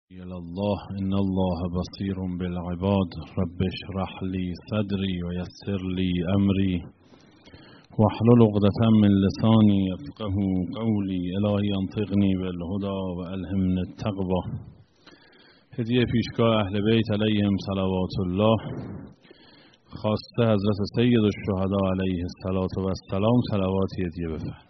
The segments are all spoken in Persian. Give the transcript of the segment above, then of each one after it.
إلى الله إن الله بصير بالعباد رب اشرح لي صدري ويسر لي أمري واحلل عقدة من لساني يفقهوا قولي إلهي انطقني بالهدى وألهمني التقوى. هدیه پیشگاه اهل بیت علیهم صلوات الله، خواسته حضرت سید الشهدا علیه السلام صلواتی هدیه بفرمایید.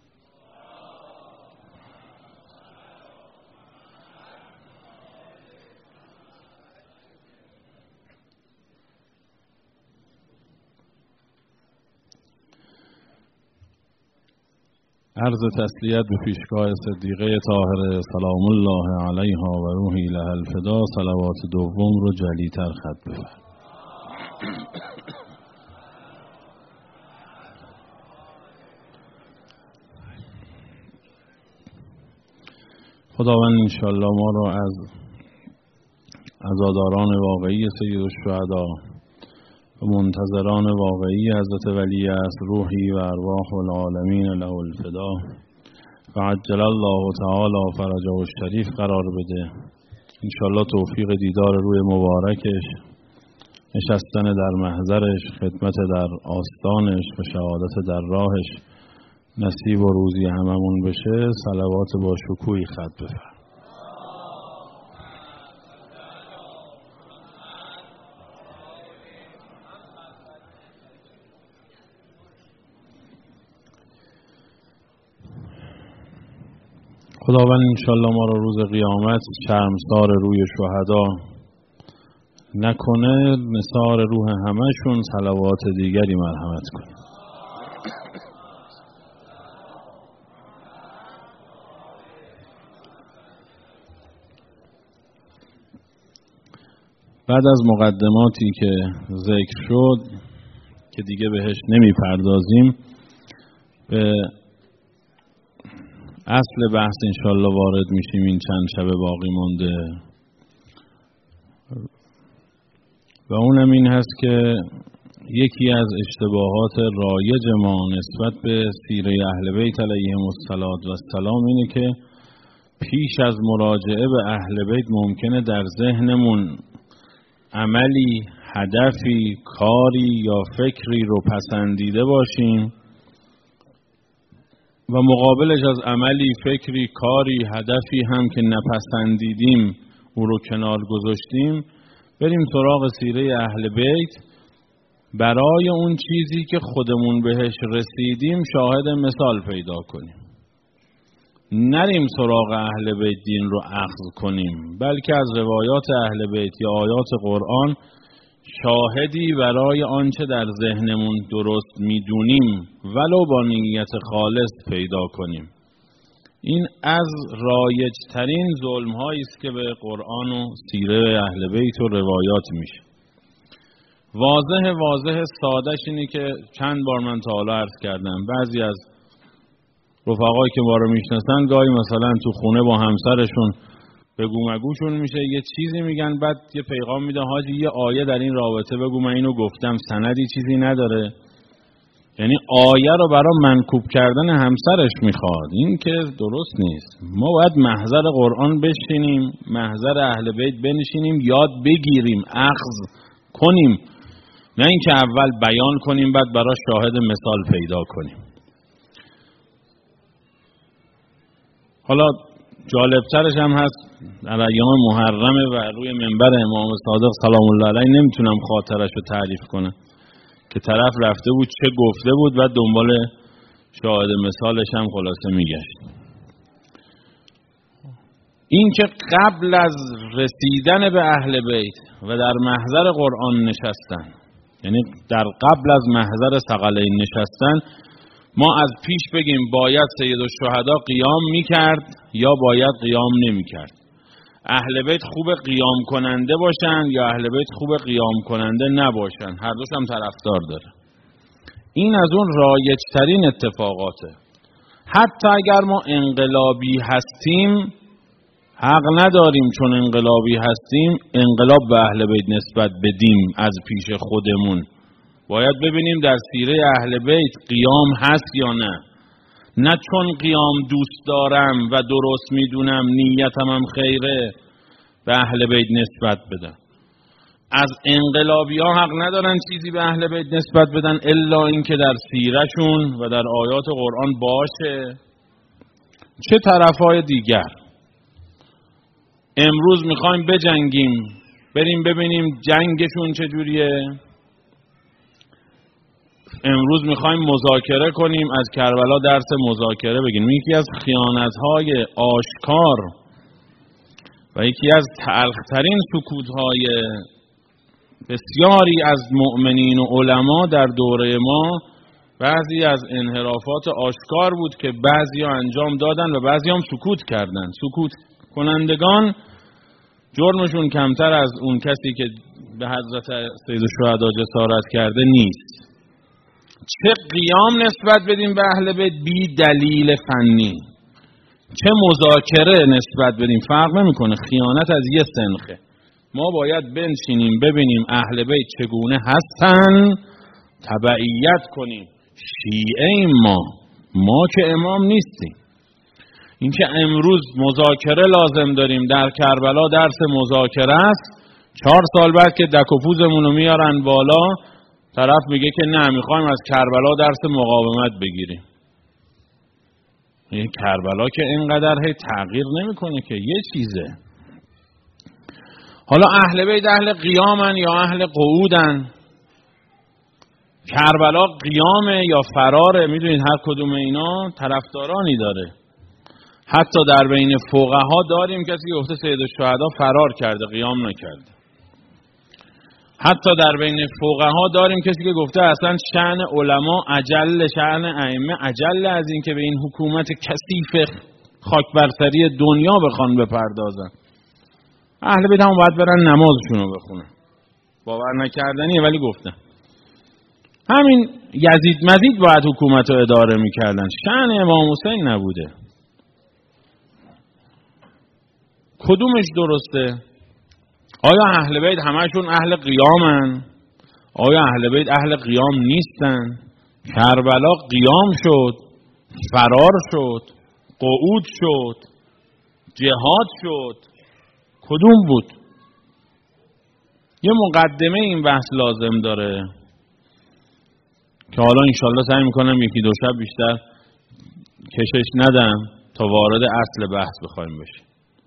عرض تسلیت به پیشگاه صدیقه طاهره سلام الله علیها و روحی لها الفدا، صلوات دوم رو جلی‌تر خط بفرمایید. خداوند انشاءالله ما را از عزاداران واقعی سید الشهدا و منتظران واقعی حضرت ولی است روحی و ارواح العالمین له الفدا و عجل الله تعالی فرجه الشریف قرار بده. انشاءالله توفیق دیدار روی مبارکش، نشستن در محضرش، خدمت در آستانش و شهادت در راهش نصیب و روزی هممون بشه. صلوات با شکوهی خط بفرمایید. خداوند انشاءالله ما رو روز قیامت شرمسار روی شهدا نکنه، نثار روح همشون صلوات دیگری مرحمت کنه. بعد از مقدماتی که ذکر شد که دیگه بهش نمی پردازیم، به اصل بحث انشاءالله وارد میشیم. این چند شب باقی مونده و اونم این هست که یکی از اشتباهات رایج ما نسبت به سیره اهل بیت علیهم السلام اینه که پیش از مراجعه به اهل بیت ممکنه در ذهنمون عملی، هدفی، کاری یا فکری رو پسندیده باشیم و مقابلش از عملی، فکری، کاری، هدفی هم که نپسندیدیم او رو کنار گذاشتیم، بریم سراغ سیره اهل بیت برای اون چیزی که خودمون بهش رسیدیم شاهد مثال پیدا کنیم. نریم سراغ اهل بیت دین رو اخذ کنیم، بلکه از روایات اهل بیت یا آیات قرآن شاهدی برای آنچه در ذهنمون درست میدونیم ولو با نیت خالص پیدا کنیم. این از رایج ترین ظلم هایی است که به قرآن و سیره اهل بیت و روایات میشه. واضح سادهش اینه که چند بار من تا حالا عرض کردم، بعضی از رفقایی که ما رو میشناسن گاهی مثلا تو خونه با همسرشون بگو مگوشون میشه، یه چیزی میگن، بعد یه پیغام میده حاجی یه آیه در این رابطه بگو، من اینو گفتم، سندی چیزی نداره. یعنی آیه رو برای منکوب کردن همسرش میخواد. این که درست نیست. ما باید محضر قرآن بشینیم، محضر اهل بیت بنشینیم، یاد بگیریم، اخذ کنیم، نه اینکه اول بیان کنیم بعد برای شاهد مثال پیدا کنیم. حالا جالبترش هم هست در ایام محرمه و روی منبر امام صادق سلام الله علیه نمیتونم خاطرش رو تعریف کنم که طرف رفته بود چه گفته بود و دنبال شاهد مثالش هم خلاصه میگشت. این که قبل از رسیدن به اهل بیت و در محضر قرآن نشستن، یعنی در قبل از محضر ثقلین نشستن، ما از پیش بگیم باید سید الشهدا قیام میکرد یا باید قیام نمیکرد. اهل بیت خوب قیام کننده باشن یا اهل بیت خوب قیام کننده نباشن، هر دوش هم طرفدار داره. این از اون رایج ترین اتفاقاته. حتی اگر ما انقلابی هستیم، حق نداریم چون انقلابی هستیم انقلاب به اهل بیت نسبت بدیم از پیش خودمون. باید ببینیم در سیره اهل بیت قیام هست یا نه. نه چون قیام دوست دارم و درست میدونم نیتم هم خیره به اهل بیت نسبت بدن. از انقلابی‌ها حق ندارن چیزی به اهل بیت نسبت بدن الا اینکه در سیره‌شون و در آیات قرآن باشه. چه طرفای دیگر؟ امروز میخوایم بجنگیم، بریم ببینیم جنگشون چجوریه. امروز میخوایم مذاکره کنیم، از کربلا درس مذاکره بگیریم. یکی از خیانت‌های آشکار و یکی از تلخ‌ترین سکوت‌های بسیاری از مؤمنین و علما در دوره ما بعضی از انحرافات آشکار بود که بعضیا انجام دادن و بعضی هم سکوت کردن. سکوت کنندگان جرمشون کمتر از اون کسی که به حضرت سید الشهدا جسارت کرده نیست. چه قیام نسبت بدیم به اهل بیت بی دلیل فنی، چه مذاکره نسبت بدیم، فرق نمیکنه. خیانت از یه سنخه. ما باید بنشینیم ببینیم اهل بیت چگونه هستن، تبعیت کنیم. شیعه ایم ما که امام نیستیم. اینکه امروز مذاکره لازم داریم، در کربلا درس مذاکره است، 4 سال بعد که دک و پوزمون رو میارن بالا، طرف میگه که نه میخوایم از کربلا درس مقاومت بگیریم. این کربلا که اینقدر تغییر نمیکنه که یه چیزه. حالا اهل بیت اهل قیامن یا اهل قعودن؟ کربلا قیامه یا فراره؟ میدونید هر کدوم اینا طرفدارانی داره. حتی در بین فقها داریم کسی که گفته سید الشهدا فرار کرده، قیام نکرده. حتی در بین فقها داریم کسی که گفته اصلا شأن علما اجل، شأن ائمه اجل از این که به این حکومت کثیف خاک بر سری دنیا بخوان بپردازن. اهل بیت هم باید برن نمازشون رو بخونن. باور نکردنیه ولی گفتن. همین یزید مزید باید حکومت رو اداره میکردن، شأن امام حسین نبوده. کدومش درسته؟ آیا اهل بیت همشون اهل قیامن؟ آیا اهل بیت اهل قیام نیستن؟ کربلا قیام شد، فرار شد، قعود شد، جهاد شد. کدوم بود؟ یه مقدمه این بحث لازم داره که حالا انشالله سعی میکنم یکی دو شب بیشتر کشش ندم تا وارد اصل بحث بخوایم بشیم.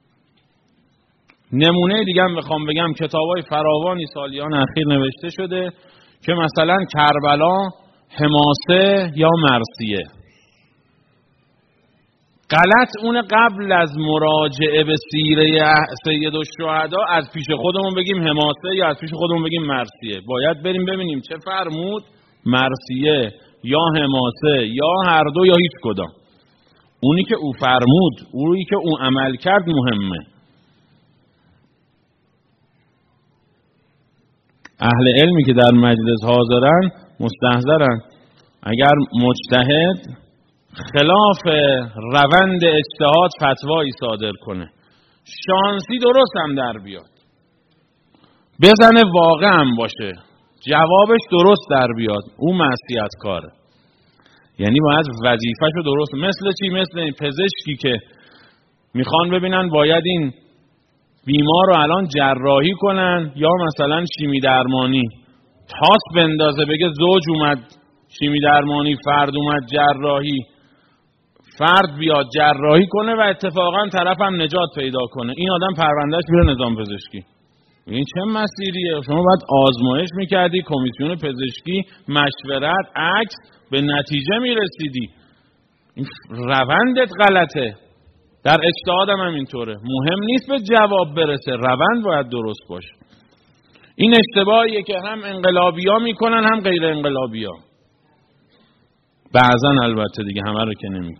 نمونه دیگه هم بخوام بگم، کتابای فراوانی سالیان اخیر نوشته شده که مثلا کربلا حماسه یا مرثیه. غلط اون قبل از مراجعه به سیره سید الشهدا از پیش خودمون بگیم حماسه یا از پیش خودمون بگیم مرثیه. باید بریم ببینیم چه فرمود، مرثیه یا حماسه یا هر دو یا هیچ کدام. اونی که او فرمود، اونی که او عمل کرد مهمه. اهل علمی که در مجلس حاضرن مستحضرن اگر مجتهد خلاف روند اجتهاد فتوایی صادر کنه، شانسی درست هم در بیاد، بزنه واقع هم باشه، جوابش درست در بیاد، اون معصیت کاره. یعنی باید وظیفه‌شو درست. مثل چی؟ مثل این پزشکی که میخوان ببینن باید این بیمار رو الان جراحی کنن یا مثلا شیمی درمانی، تاس بندازه بگه زوج اومد شیمی درمانی، فرد اومد جراحی، فرد بیاد جراحی کنه و اتفاقا طرف هم نجات پیدا کنه، این آدم پروندهش میره نظام پزشکی. این چه مسیریه؟ شما باید آزمایش میکردی، کمیسیون پزشکی، مشورت، عکس، به نتیجه میرسیدی. این روندت غلطه. در اجتهاد هم اینطوره. مهم نیست به جواب برسه، روند باید درست باشه. این اشتباهیه که هم انقلابی‌ها میکنن هم غیر انقلابی‌ها. بعضن البته دیگه، همه رو که نمیگه.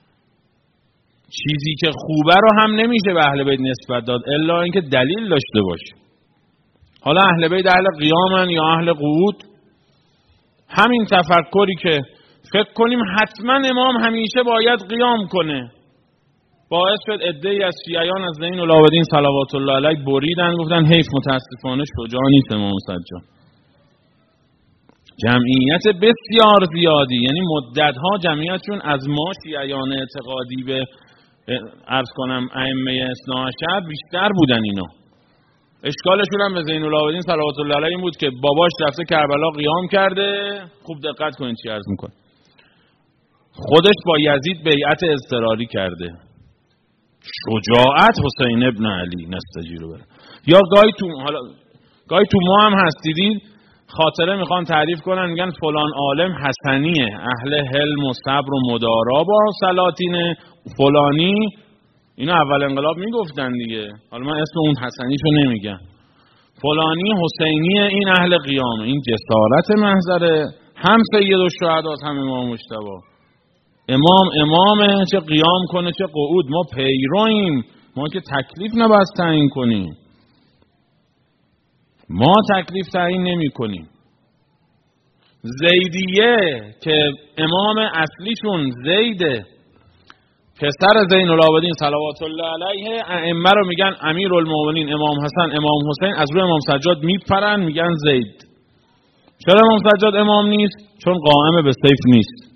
چیزی که خوبه رو هم نمیشه به اهل بیت نسبت داد الا اینکه دلیل داشته باشه. حالا اهل بیت اهل قیامن یا اهل قعود؟ همین تفکری که فکر کنیم حتما امام همیشه باید قیام کنه باعث شد عده‌ای از شیعیان از زین العابدین صلوات الله علیه بریدن، گفتن حیف متاسفانه شجاع نیست امام سجاد. جمعیت بسیار زیادی، یعنی مدت‌ها جمعیتشون از ما شیعیان اعتقادی به عرض کنم ائمه اثنا عشر بیشتر بودن اینا. اشکالشون هم به زین العابدین صلوات الله علیه این بود که باباش رفته کربلا قیام کرده. خوب دقت کنید چی عرض میکنه. خودش با یزید بیعت اضطراری کرده. شجاعت حسین ابن علی نستجیرو بره. یا گاهی تو ما هم هست دیدید خاطره میخوان تعریف کنن میگن فلان عالم حسنیه، اهل حلم و صبر و مدارا با سلاطین فلانی. اینا اول انقلاب میگفتن دیگه، حالا من اسم اون حسنیشو نمیگم. فلانی حسینیه، این اهل قیامه، این جسارت محضره. هم سید الشهدا هم امام مجتبی. امامه، چه قیام کنه چه قعود. ما پیرویم، ما که تکلیف نباید تعیین کنیم. ما تکلیف تعیین نمی کنیم. زیدیه که امام اصلیشون زیده، پسر زین العابدین صلوات الله علیه، ائمه رو میگن امیرالمومنین امام حسن امام حسین، از روی امام سجاد میپرن میگن زید. چرا امام سجاد امام نیست؟ چون قائم به سیف نیست.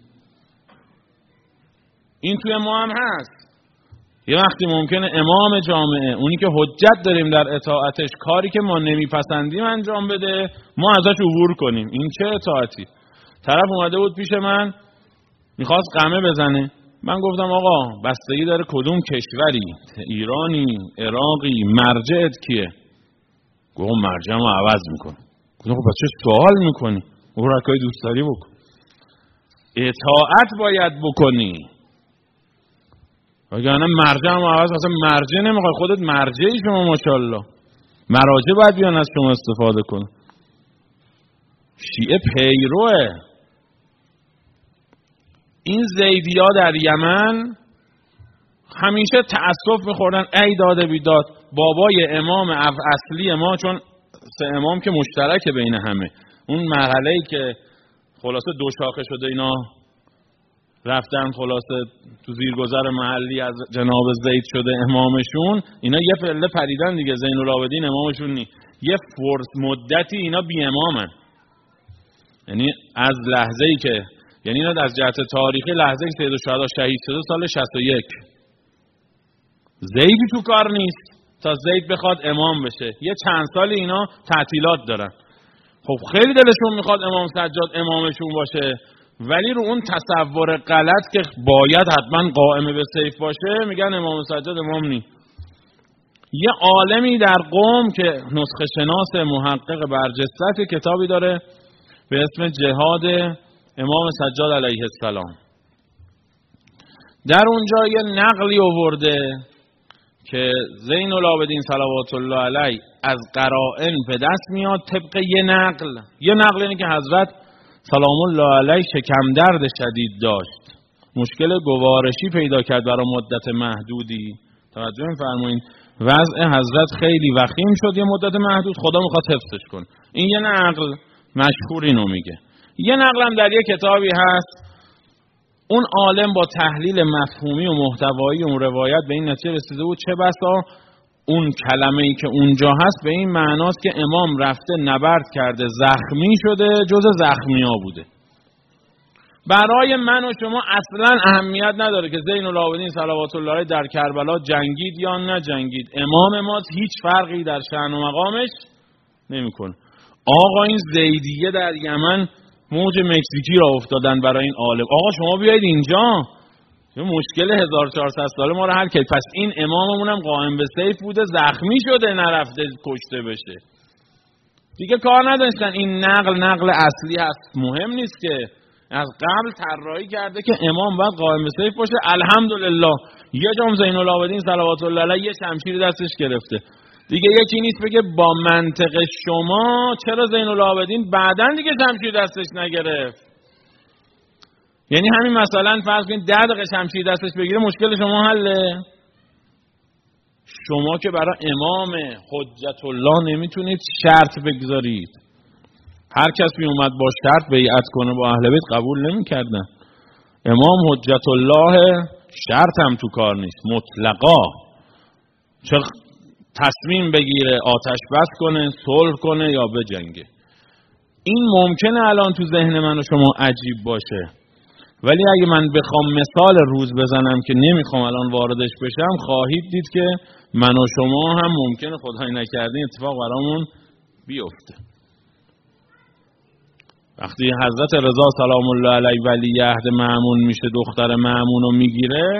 این توی ما هم هست. یه وقتی ممکنه امام جامعه، اونی که حجت داریم در اطاعتش، کاری که ما نمیپسندیم انجام بده، ما ازش عبور کنیم. این چه اطاعتی؟ طرف اومده بود پیش من میخواست قمه بزنه، من گفتم آقا بستگی داره کدوم کشوری، ایرانی، عراقی، مرجعت کیه؟ گفت مرجعمو عوض میکنه. گفتم خب چه سوال میکنی؟ اون رکای دوست داری بکن. اطاعت باید بکنی. اگر نه مرجع معوض، اصلا مرجع نمیخوای، خودت مرجعی شما ماشاءالله. مراجع باید بیان از شما استفاده کن. شیعه پیروه. این زیدیا در یمن همیشه تأسف میخوردن، ای داده بیداد. بابای امام اصلی ما، چون سه امام که مشترک بین همه، اون مرحله‌ای که خلاصه دو شاخه شده اینا رفتن خلاصه تو زیرگذر محلی از جناب زید شده امامشون، اینا یه پله پریدن دیگه. زین العابدین امامشون نی. یه فرص مدتی اینا بی امامن. یعنی از لحظه‌ای که، یعنی اینا از جهت تاریخی لحظه‌ای که سید الشهدا شهید شده سال 61، زیدی تو کار نیست تا زید بخواد امام بشه. یه چند سال اینا تعطیلات دارن. خب خیلی دلشون میخواد امام سجاد امامشون باشه، ولی رو اون تصور غلط که باید حتما قائم به سیف باشه میگن امام سجاد امام نی. یه عالمی در قم که نسخه شناس محقق برجسته کتابی داره به اسم جهاد امام سجاد علیه السلام، در اونجا یه نقلی آورده که زین العابدین صلوات الله علیه از قرائن به دست میاد طبق یه نقل اینه که حضرت سلام الله علیه شکم درد شدید داشت، مشکل گوارشی پیدا کرد برای مدت محدودی. توجه می‌فرمایید وضع حضرت خیلی وخیم شد یه مدت محدود، خدا میخواد حفظش کنه. این یه نقل مشهور اینو میگه. یه نقل هم در یه کتابی هست، اون عالم با تحلیل مفهومی و محتوایی اون روایت به این نتیجه رسیده بود چه بسا اون کلمه‌ای که اونجا هست به این معناست که امام رفته نبرد کرده زخمی شده، جز زخمیا بوده. برای من و شما اصلا اهمیت نداره که زین العابدین صلوات الله علیه در کربلا جنگید یا نه جنگید. امام ما هیچ فرقی در شأن و مقامش نمیکنه. آقا این زیدیه در یمن موج مکزیکی را افتادن برای این عالم. آقا شما بیایید اینجا، مشکل 1400 ساله ما رو حل کرد. پس این اماممون هم قائم به سیف بوده، زخمی شده، نرفته کشته بشه دیگه. کار نداشتن. این نقل اصلی هست، مهم نیست که از قبل طراحی کرده که امام باید قائم به سیف باشه. الحمدلله یه جام زین العابدین صلوات الله علیه یه شمشیر دستش گرفته دیگه. یکی نیست بگه با منطق شما چرا زین العابدین بعدن دیگه شمشیر دستش نگرفت. یعنی همین مثلا فرض کنید 10 دقیقه شمشیر دستش بگیره مشکل شما حله. شما که برای امام حجت الله نمیتونید شرط بگذارید. هر کس می اومد با شرط بیعت کنه با اهل بیت قبول نمیکردن. امام حجت الله شرط هم تو کار نیست، مطلقا چه تصمیم بگیره آتش بس کنه، صلح کنه یا بجنگه. این ممکنه الان تو ذهن من و شما عجیب باشه، ولی اگه من بخوام مثال روز بزنم که نمیخوام الان واردش بشم، خواهید دید که من و شما هم ممکنه خدای نکرده اتفاق برامون بیفته. وقتی حضرت رضا سلام الله علیه ولیعهد مأمون میشه، دختر مأمون رو میگیره،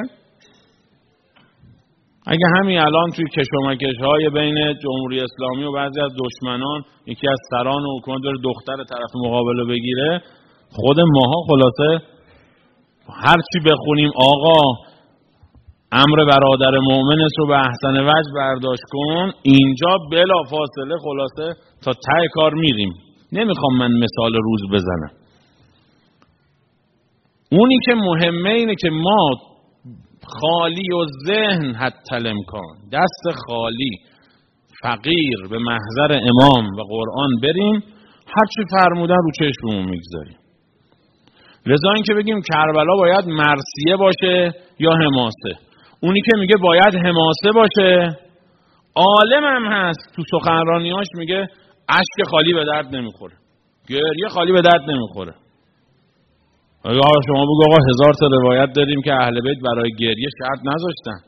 اگه همین الان توی کشمکش‌های بین جمهوری اسلامی و بعضی از دشمنان یکی از سران حکومت داره دختر طرف مقابل رو بگیره، خود ماها خلاصه هر چی بخونیم آقا امر برادر مؤمنت رو به احسن وجه برداشت کن، اینجا بلا فاصله خلاصه تا ته کار میریم. نمیخوام من مثال روز بزنم. اونی که مهمه اینه که ما خالی و ذهن حتی الامکان، دست خالی فقیر به محضر امام و قرآن بریم، هرچی فرمودن رو چشممون میگذاریم. لذا این که بگیم کربلا باید مرثیه باشه یا حماسه، اونی که میگه باید حماسه باشه عالم هم هست، تو سخنرانیاش میگه اشک خالی به درد نمیخوره، گریه خالی به درد نمیخوره. آقا شما بگو آقا 1000 تا روایت داریم که اهل بیت برای گریه شرط نذاشتن.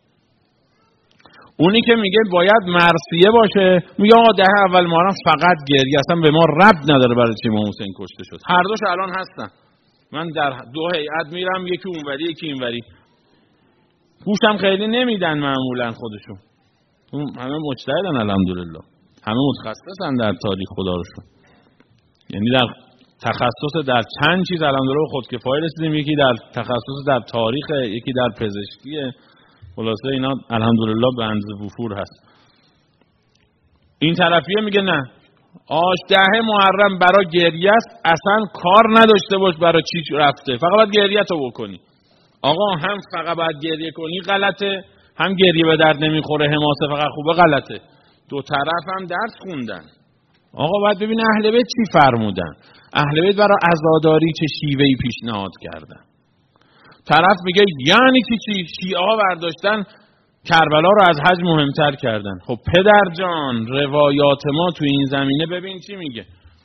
اونی که میگه باید مرثیه باشه میگه آقا دهه اول محرم فقط گریه، اصلا به ما ربط نداره برای چی امام حسین کشته شد. هر دوش الان هستن، من در دو هیئت میرم، یکی اونوری یکی اینوری، گوشم خیلی نمیدن معمولا خودشون، همه مجتهدن الحمدلله، همه متخصصن در تاریخ خدا رو شون. یعنی در تخصص در چند چیز الحمدلله به خودکفایی رسیدیم، یکی در تخصص در تاریخ، یکی در پزشکی، خلاصه اینا الحمدلله به اندازه وفور هست. این طرفیه میگه نه، دهه محرم برای گریه است، اصلا کار نداشته باش برای چی رفته، فقط باید گریه تو بکنی. آقا هم فقط باید گریه کنی غلطه، هم گریه به درد نمیخوره حماسه فقط خوبه غلطه. دو طرف هم درس خوندن. آقا باید ببین اهل بیت چی فرمودن، اهل بیت برای عزاداری چه شیوهی پیشنهاد کردن. طرف میگه یعنی چی؟ شیعه برداشتن کربلا رو از حج مهمتر کردن. خب پدر جان روایات ما تو این زمینه ببین چی میگه.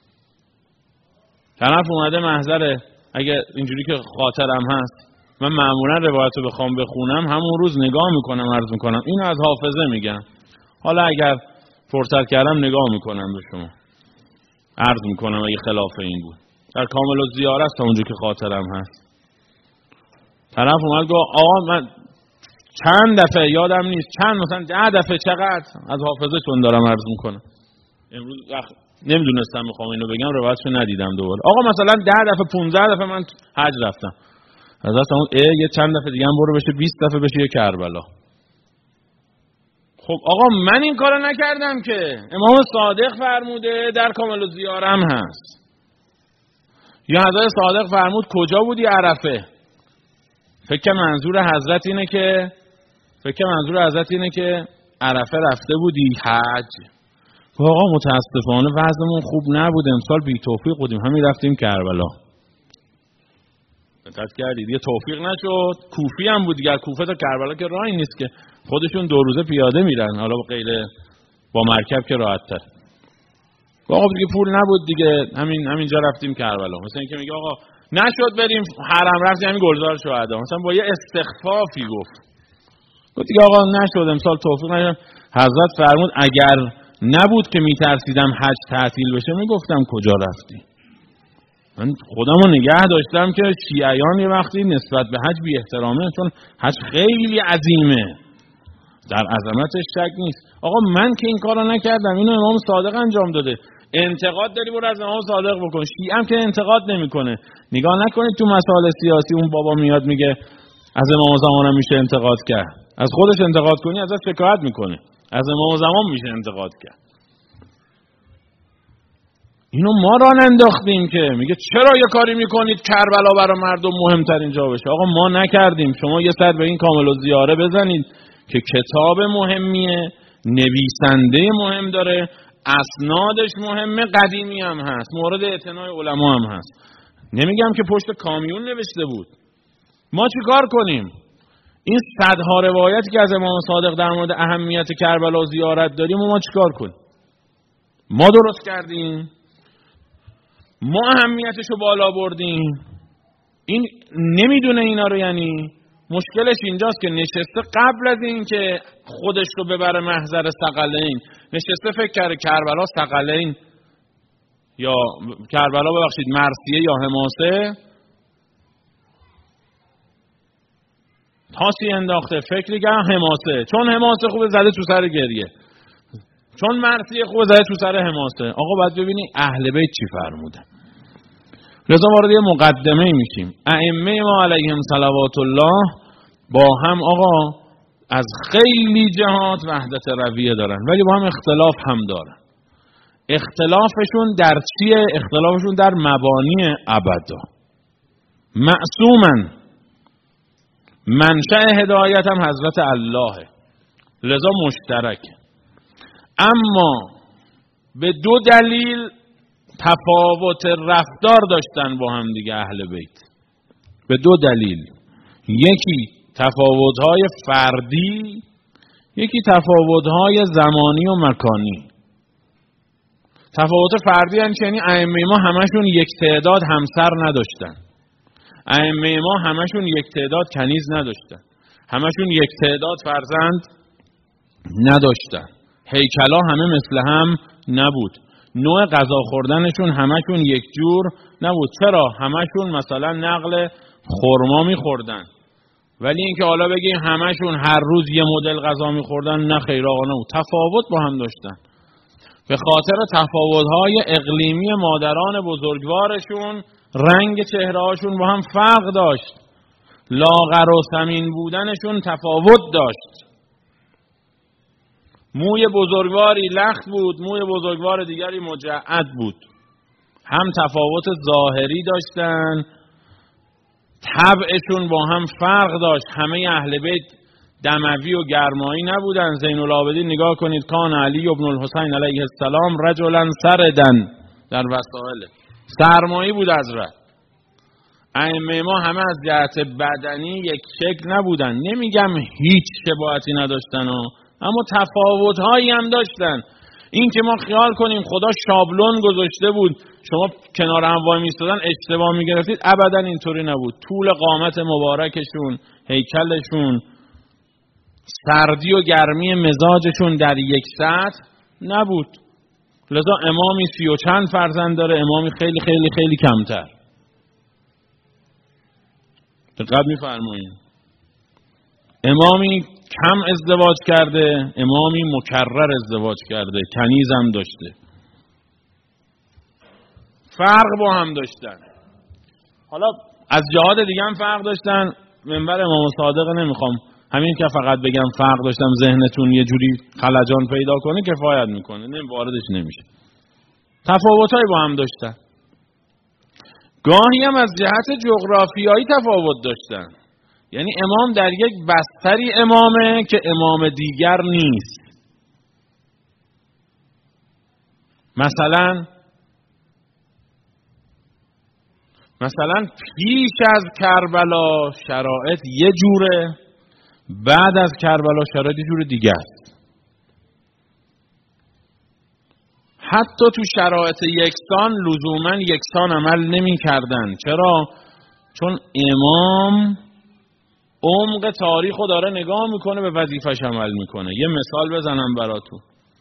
طرف اومده محضر، اگه اینجوری که خاطرم هست، من معمولا روایت رو بخوام بخونم همون روز نگاه میکنم، عرض میکنم اینو از حافظه میگم، حالا اگر فرصت کردم نگاه میکنم به شما عرض میکنم اگه خلاف این بود. در کامل الزیاره است تا اونجا که خاطرم هست. طرف اومد گفت آقا من چند دفعه یادم نیست، چند مثلا 10 دفعه چقدر از حافظه چون دارم عرض میکنم، امروز نمیدونستم میخوام اینو بگم روایتشو ندیدم دوباره. آقا مثلا 10 دفعه 15 دفعه من حج رفتم، از اون یه چند دفعه دیگه هم برو بشه 20 دفعه بشه یه کربلا. خب آقا من این کارو نکردم که، امام صادق فرموده، در کامل الزیاره هم هست. یا حضرت صادق فرمود کجا بودی؟ عرفه. فکر منظور حضرت اینه که عرفه رفته بودی حج. آقا متاسفانه وضعمون خوب نبود، امسال بی توفیق بودیم، همین رفتیم کربلا. دقت کردید یه توفیق نشد. کوفی هم بود دیگه، کوفه تا کربلا که راهی نیست که، خودشون 2 روزه پیاده میرن، حالا غیر با مرکب که راحت تر. آقا دیگه پول نبود دیگه، همینجا رفتیم کربلا. مثلا اینکه میگه آقا نشد بریم حرم، رفتیم همین گلزار شهدا، مثلا با یه استخفافی گفت دیگه آقا نشد امسال توفیق نشد. حضرت فرمود اگر نبود که میترسیدم حج تعطیل بشه میگفتم کجا رفتی. من خودمو نگه داشتم که شیعیان یه وقتی نسبت به حج بی احترامه، چون حج خیلی عظیمه، در عظمتش شک نیست. آقا من که این کارو نکردم، اینو امام صادق انجام داده. انتقاد داری برو از امام صادق بکن. شیعه هم که انتقاد نمیکنه. نگاه نکنید تو مسائل سیاسی اون بابا میاد میگه از امام زمان میشه انتقاد کرد، از خودش انتقاد کنی ازش شکایت میکنه، از امام زمان میشه انتقاد کرد. اینو ما راه انداختیم که میگه چرا یه کاری میکنید کربلا برای مردم مهمترین جا بشه. آقا ما نکردیم. شما یه سر به این کامل الزیاره بزنید که کتاب مهمیه، نویسنده مهم داره، اسنادش مهمه، قدیمی هم هست، مورد اعتنای علما هم هست. نمیگم که پشت کامیون نوشته بود. ما چی کار کنیم؟ این صدها روایتی که از امام صادق در مورد اهمیت کربلا زیارت داریم و ما چی کار کنیم؟ ما درست کردیم؟ ما اهمیتشو بالا بردیم؟ این نمیدونه اینا رو. یعنی مشکلش اینجاست که نشسته قبل از این که خودش رو ببره محضر ثقلین، نشسته فکر کرده کربلا ثقلین یا کربلا ببخشید مرثیه یا حماسه، تاسی انداخته فکری که حماسه، چون حماسه خوبه زده تو سر گریه، چون مرثیه خوبه زده تو سر حماسه. آقا باید ببینی اهل بیت چی فرمودن. لذا وارد یه مقدمه میشیم. ائمه ما علیهم صلوات الله با هم آقا از خیلی جهات وحدت رویه دارن، ولی با هم اختلاف هم دارن. اختلافشون در چیه؟ اختلافشون در مبانی ابدا. معصومن، منشأ هدایت هم حضرت الله، لذا مشترک. اما به دو دلیل تفاوت رفتار داشتن با هم دیگه اهل بیت. به دو دلیل، یکی تفاوت‌های فردی، یکی تفاوت‌های زمانی و مکانی. تفاوت فردی یعنی ائمه ما همشون یک تعداد همسر نداشتن، ائمه ما همشون یک تعداد کنیز نداشتن، همشون یک تعداد فرزند نداشتن، هیکلا همه مثل هم نبود، نوع غذا خوردنشون همشون یک جور نبود. چرا؟ همشون مثلا نقل خرما میخوردن، ولی اینکه حالا بگیم همشون هر روز یه مدل غذا میخوردن، نه خیر آقا نبود. تفاوت با هم داشتن به خاطر تفاوت‌های اقلیمی مادران بزرگوارشون. رنگ چهره‌هاشون با هم فرق داشت، لاغر و سمین بودنشون تفاوت داشت. موی بزرگواری لخت بود، موی بزرگوار دیگری مجعد بود. هم تفاوت ظاهری داشتن، طبعشون با هم فرق داشت. همه اهل بیت دموی و گرمایی نبودن. زین العابدین نگاه کنید، کان علی ابن الحسین علیه السلام رجلا سردن در وسائل، سرمایی بود از رد. ائمه ما همه از جهت بدنی یک شکل نبودن. نمیگم هیچ شباهتی نداشتن اما تفاوت‌هایی هم داشتن. این که ما خیال کنیم خدا شابلون گذاشته بود شما کنار هم وای میستادن اشتباه میگرفتید، ابدا اینطوری نبود. طول قامت مبارکشون، هیکلشون، سردی و گرمی مزاجشون در یک سطح نبود. لذا امامی 30 و چند فرزند داره، امامی خیلی خیلی خیلی کمتر. دقت می‌فرمایید. امامی کم ازدواج کرده، امامی مکرر ازدواج کرده، کنیز هم داشته. فرق با هم داشتن. حالا از جهات دیگه هم فرق داشتن. منبر امام صادق نمیخوام همین که فقط بگم فرق داشتم ذهنتون یه جوری خلجان پیدا کنه کفایت میکنه، واردش نمیشه. تفاوتایی با هم داشتن. گاهی هم از جهت جغرافیایی تفاوت داشتن. یعنی امام در یک بستری امامه که امام دیگر نیست. مثلا پیش از کربلا شرایط یه جوره، بعد از کربلا شرایط یه جور دیگه است. حتی تو شرایط یکسان لزوما یکسان عمل نمی کردن. چرا؟ چون امام عمق تاریخو داره نگاه میکنه، به وظیفش عمل میکنه. یه مثال بزنم براتون.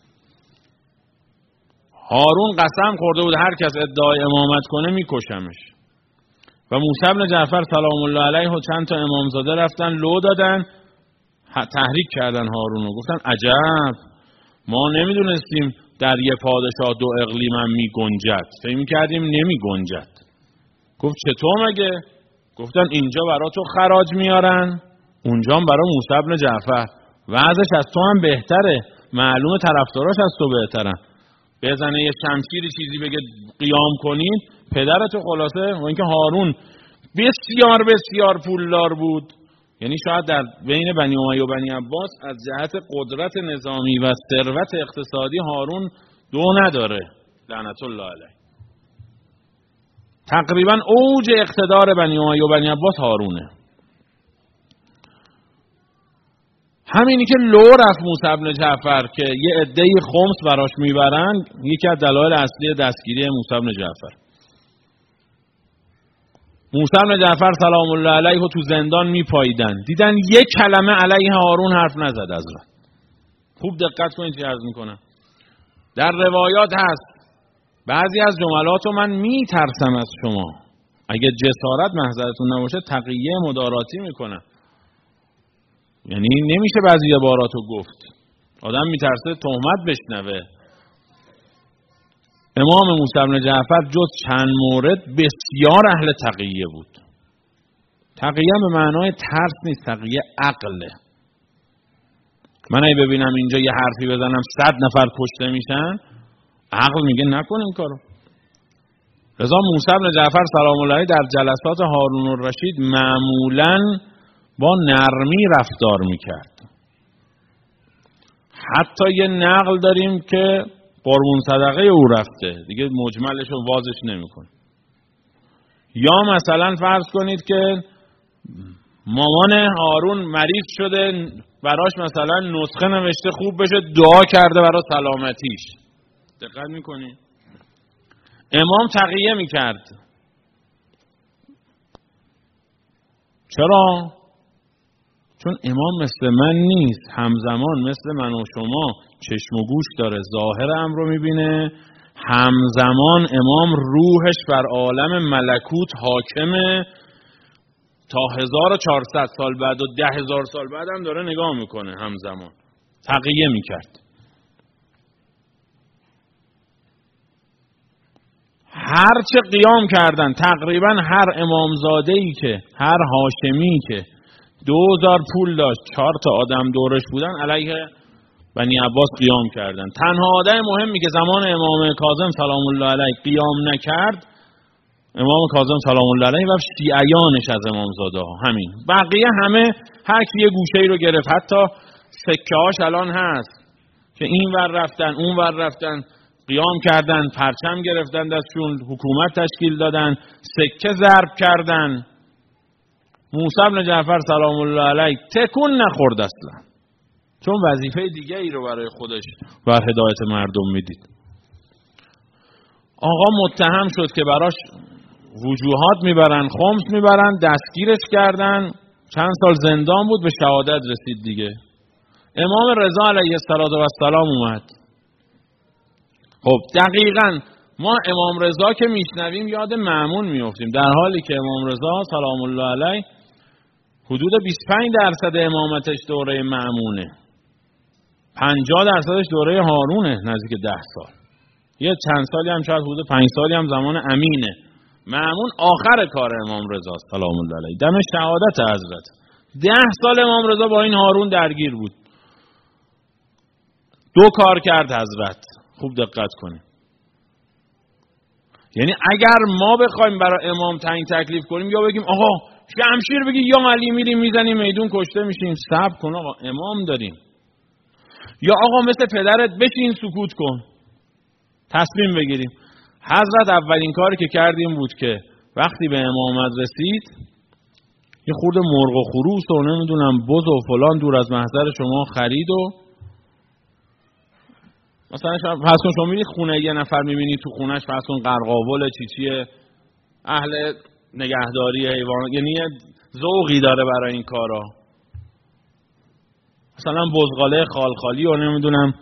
هارون قسم خورده بود هر کس ادعای امامت کنه میکشمش. و موسی بن جعفر سلام الله علیه و چند تا امامزاده رفتن لو دادن، تحریک کردن هارونو. گفتن عجب، ما نمیدونستیم در یه پادشاه 2 اقلیم هم میگنجد، فکر میکردیم نمیگنجد. گفت چطور مگه؟ گفتن اینجا برا تو خراج میارن، اونجا هم برا موسی بن جعفر. وضعش از تو هم بهتره، معلومه طرفداراش از تو بهترن. بزنه یه شمشیری چیزی بگه قیام کنید، پدرتو خلاصه. و اینکه هارون بسیار بسیار پولدار بود، یعنی شاید در بین بنی امیه و بنی عباس از جهت قدرت نظامی و ثروت اقتصادی هارون دو نداره لعنت الله علیه. تقریبا اوج اقتدار بنی امیه و بنی عباس هارونه. همینی که لو رفت موسی بن جعفر که یه عده‌ای خمس براش میبرن، یکی از دلایل اصلی دستگیری موسی بن جعفر. موسی بن جعفر سلام الله علیه تو زندان میپاییدن، دیدن یک کلمه علیه هارون حرف نزد حضرت. خوب دقت کنید چی عرض میکنم. در روایات هست بعضی از جملاتو من میترسم از شما، اگه جسارت محضرتون نباشه تقیه مداراتی میکنم. یعنی نمیشه بعضی عباراتو گفت، آدم میترسه تهمت بشنوه. امام موسی بن جعفر جز چند مورد بسیار اهل تقیه بود. تقیه به معنای ترس نیست، تقیه عقله. من اگه ببینم اینجا یه حرفی بزنم 100 نفر کشته میشن، عقل میگه نکن این کارو. رضا موسی بن جعفر سلام الله علیه در جلسات هارون الرشید معمولاً با نرمی رفتار میکرد. حتی یه نقل داریم که قربون صدقه او رفته، دیگه مجملش رو واضح نمیکنه. یا مثلا فرض کنید که مامان هارون مریض شده، براش مثلا نسخه نوشته خوب بشه، دعا کرده برای سلامتیش. دقت میکنی؟ امام تقیه میکرد. چرا؟ چون امام مثل من نیست، همزمان مثل من و شما چشم و گوش داره، ظاهر امر رو میبینه، همزمان امام روحش بر عالم ملکوت حاکمه، تا 1400 سال بعد و 10,000 سال بعد هم داره نگاه میکنه. همزمان تقیه میکرد. هر چه قیام کردن، تقریبا هر امامزاده‌ای که، هر هاشمی که 2000 پول داشت، 4 تا آدم دورش بودن، علیه بنی عباس قیام کردن. تنها آدم مهمی که زمان امام کاظم سلام الله علیه قیام نکرد، امام کاظم سلام الله علیه و شیعیانش از امامزاده ها، همین. بقیه همه هر کی یه گوشه‌ای رو گرفت. حتی سکه‌هاش الان هست که این ور رفتن اون ور رفتن، قیام کردن، پرچم گرفتن دستشون، حکومت تشکیل دادن، سکه ضرب کردن. موسی بن جعفر سلام الله علیه تکون نخورد اصلا، چون وظیفه دیگه ای رو برای خودش بر هدایت مردم میدید. آقا متهم شد که براش وجوهات میبرن، خمس میبرن، دستگیرش کردن، چند سال زندان بود، به شهادت رسید دیگه. امام رضا علیه السلام اومد. خب دقیقاً ما امام رضا که میشنویم یاد مأمون میافتیم، در حالی که امام رضا سلام الله علیه حدود 25% امامتش دوره مأمونه، 50% دوره هارونه، نزدیک 10 سال. یه چند سالی هم شاید حدود 5 سالی هم زمان امینه. مأمون آخر کار امام رضا سلام الله علیه، دم شهادت حضرت. 10 سال امام رضا با این هارون درگیر بود. 2 کار کرد حضرت. خوب دقت کنید. یعنی اگر ما بخوایم برای امام تعیین تکلیف کنیم، یا بگیم آقا شمشیر بگی یا علی میریم میزنیم میدون کشته میشیم، صبر کن آقا امام داریم. یا آقا مثل پدرت بشین سکوت کن، تصمیم بگیریم. حضرت اولین کاری که کردیم بود که وقتی به امامت رسید، یه خورده مرغ و خروس و نمیدونم بز و فلان دور از محضر شما خرید و مثلا فرض کن شما میری خونه یه نفر میبینی تو خونش فرض کن قرقاول چیچیه، اهل نگهداری حیوان، یعنی ذوقی داره برای این کارا، مثلا بزغاله خالخالی و نمیدونم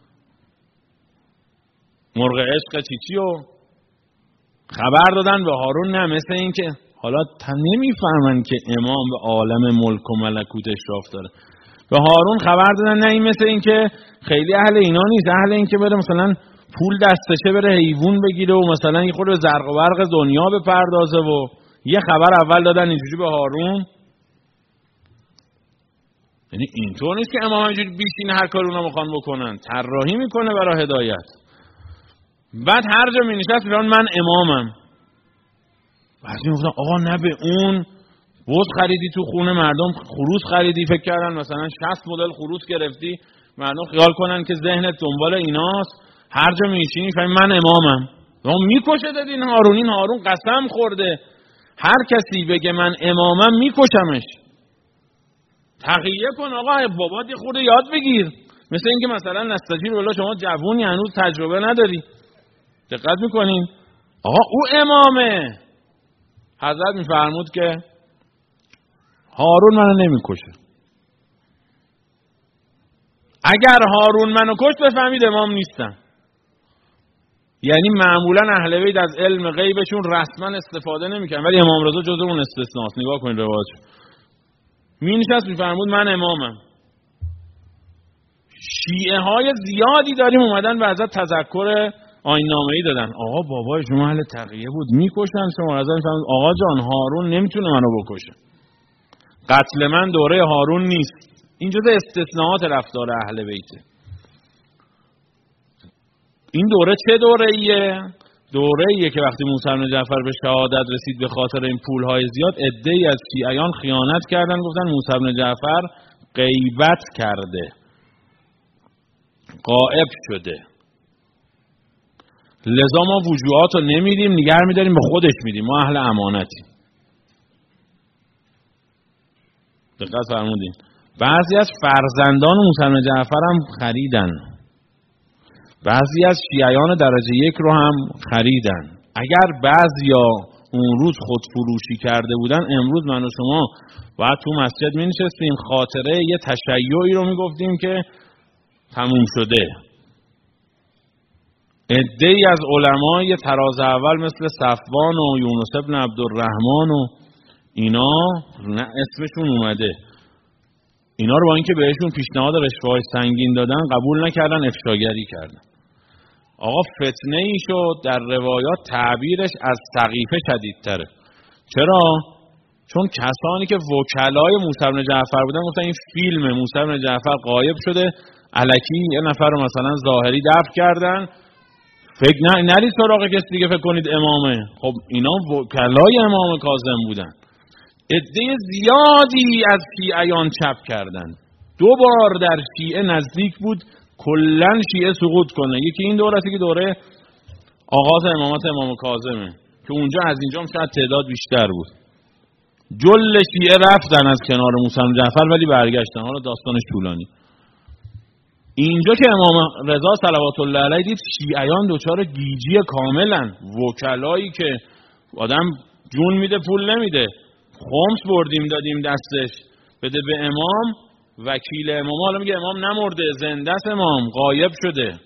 مرغ عشق چیچی و خبر دادن به هارون. نه مثل این که حالا نمیفهمن که امام به عالم ملک و ملکوت اشراف داره. به هارون خبر دادن نه این مثل این که خیلی اهل اینا نیست، اهل این که بره مثلا پول دستشه بره حیوان بگیره و مثلا یه خورده زرق و برق دنیا بپردازه. و یه خبر اول دادن اینجوری به هارون. یعنی اینطور نیست که امام اینجوری بیشین هر کار اونا میخوان بکنن، طراحی میکنه برای هدایت. بعد هر جا مینشست میگن من امامم. بعضی میگفتن آقا نه به اون بز خریدی تو خونه مردم، خروس خریدی، فکر کردن مثلا 60 مدل خروس گرفتی، مردم خیال کنن که ذهنت دنبال ایناست، هر جا میشینی فهمی من امامم. اون میکشه دادین هارون. این هارون قسم خورده هر کسی بگه من امامم میکشمش. تقیه کن آقا، بابات یه خورده یاد بگیر. مثل اینکه مثلا نستجیر بالله شما جوونی هنوز تجربه نداری. دقت میکنین؟ آقا او امامه. حضرت میفرمود که هارون منو نمیکشه. اگر هارون منو کشت بفهمید امام نیستم. یعنی معمولا اهل بیت از علم غیبشون رسما استفاده نمیکنن، ولی امام رضا جزو اون استثناست. نگاه کنید روایت مینشست میفرمود من امامم. شیعه های زیادی داریم اومدن و ازت تذکر آیین‌نامه‌ای دادن. آقا بابای شما اهل تقیه بود میکشن شما. ازت میفرمود آقا جان هارون نمیتونه منو بکشه. قتل من دوره هارون نیست. این جزء استثناءات رفتار اهل بیته. این دوره چه دوره‌ایه؟ دوره‌ایه که وقتی موسی بن جعفر به شهادت رسید به خاطر این پول‌های زیاد، عده‌ای از شیعیان خیانت کردن، گفتن موسی بن جعفر غیبت کرده، غائب شده. لذا ما وجوهات رو نمیدیم، نگه می‌داریم به خودش میدیم. ما اهل امانتیم. دقت فرمودین. بعضی از فرزندان موسی بن جعفر هم خریدن. بعضی از شیعیان درجه یک رو هم خریدن. اگر بعضیا اون روز خودفروشی کرده بودن، امروز من و شما باید تو مسجد می نشستیم خاطره یه تشیعی رو می گفتیم که تموم شده. عده‌ای از علما یه تراز اول مثل صفوان و یونس ابن عبدالرحمن و اینا اسمشون اومده. اینا رو با اینکه بهشون پیشنهاد رشوه‌های سنگین دادن قبول نکردن، افشاگری کردن. آقا فتنه ای شد در روایات تعبیرش از سقیفه شدیدتره. چرا؟ چون کسانی که وکلای موسی بن جعفر بودن گفتن این فیلم موسی بن جعفر غایب شده، الکی یه نفر رو مثلا ظاهری دفع کردن، فکر نرید سراغ کسی دیگه فکر کنید امامه. خب اینا وکلای امام کاظم بودن. عده زیادی از شیعیان چپ کردن. 2 بار در شیعه نزدیک بود کلن شیعه سقوط کنه. یکی این دوره است که دوره آغاز امامت امام کاظمه که اونجا از اینجا هم شاید تعداد بیشتر بود. جل شیعه رفتن از کنار موسی بن جعفر ولی برگشتن. حالا داستانش طولانی. اینجا که امام رضا صلوات الله علیه دید شیعیان دوچار گیجی کاملا، وکلایی که آدم جون میده پول نمیده، خمس بردیم دادیم دستش بده به امام، وکیل امام حالا میگه امام نمرده، زنده است، امام غایب شده.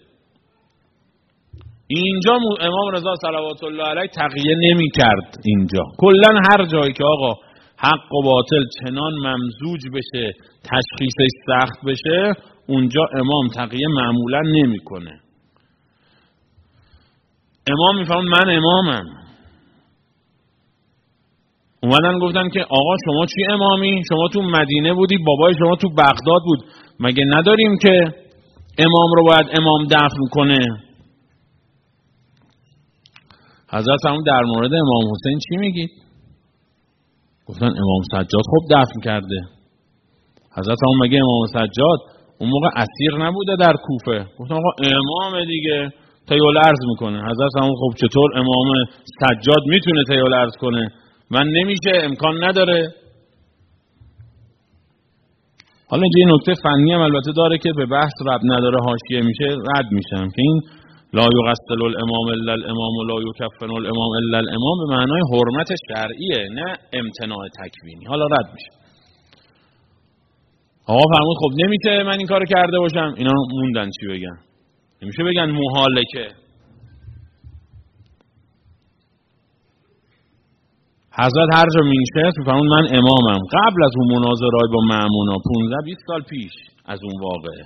اینجا امام رضا صلوات الله علیه تقیه نمی کرد. اینجا کلا هر جایی که آقا حق و باطل چنان ممزوج بشه، تشخیصش سخت بشه، اونجا امام تقیه معمولا نمی کنه. امام میفهمد من امامم. اومدن گفتن که آقا شما چی امامی؟ شما تو مدینه بودی، بابای شما تو بغداد بود، مگه نداریم که امام رو باید امام دفن کنه؟ حضرت همون در مورد امام حسین چی میگید؟ گفتن امام سجاد خوب دفن کرده. حضرت همون مگه امام سجاد اون موقع اسیر نبوده در کوفه؟ گفتن آقا امام دیگه تیول عرض میکنه. حضرت همون خب چطور امام سجاد میتونه تیول عرض کنه؟ من نمیشه، امکان نداره. حالا اینجا یه نکته فنی هم البته داره که به بحث رد نداره، حاشیه میشه، رد میشم که این لا یغسل الامام الا الامام و لا یکفن الامام الا الامام به معنای حرمت شرعیه، نه امتناع تکوینی. حالا رد میشه. آقا فرمود خب نمیشه من این کارو کرده باشم. اینا موندن چی بگن؟ نمیشه بگن محاله که. حضرت هر جا مینشست میفرمود من امامم. قبل از اون مناظرهای با مأمونا 15-20 سال پیش از اون واقعه،